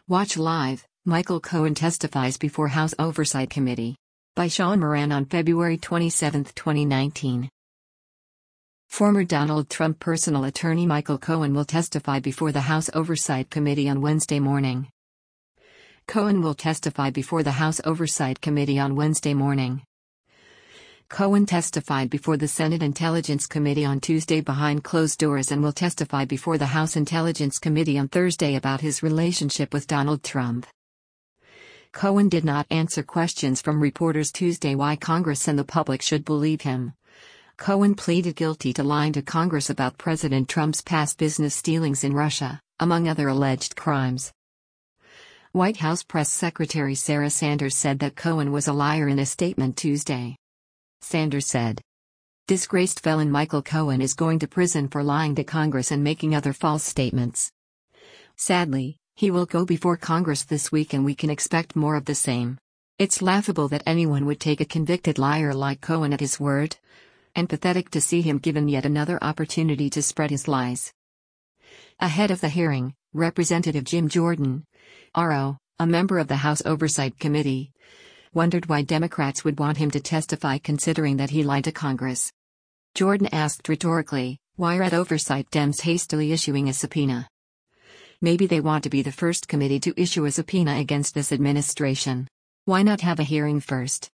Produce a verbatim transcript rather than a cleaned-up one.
Watch live, Michael Cohen testifies before House Oversight Committee. By Sean Moran on February twenty-seventh, twenty nineteen. Former Donald Trump personal attorney Michael Cohen will testify before the House Oversight Committee on Wednesday morning. Cohen will testify before the House Oversight Committee on Wednesday morning. Cohen testified before the Senate Intelligence Committee on Tuesday behind closed doors and will testify before the House Intelligence Committee on Thursday about his relationship with Donald Trump. Cohen did not answer questions from reporters Tuesday why Congress and the public should believe him. Cohen pleaded guilty to lying to Congress about President Trump's past business dealings in Russia, among other alleged crimes. White House Press Secretary Sarah Sanders said that Cohen was a liar in a statement Tuesday. Sanders said, "Disgraced felon Michael Cohen is going to prison for lying to Congress and making other false statements. Sadly, he will go before Congress this week and we can expect more of the same. It's laughable that anyone would take a convicted liar like Cohen at his word, and pathetic to see him given yet another opportunity to spread his lies." Ahead of the hearing, Representative Jim Jordan, R O, a member of the House Oversight Committee, wondered why Democrats would want him to testify considering that he lied to Congress. Jordan asked rhetorically, why are Oversight Dems hastily issuing a subpoena? Maybe they want to be the first committee to issue a subpoena against this administration. Why not have a hearing first?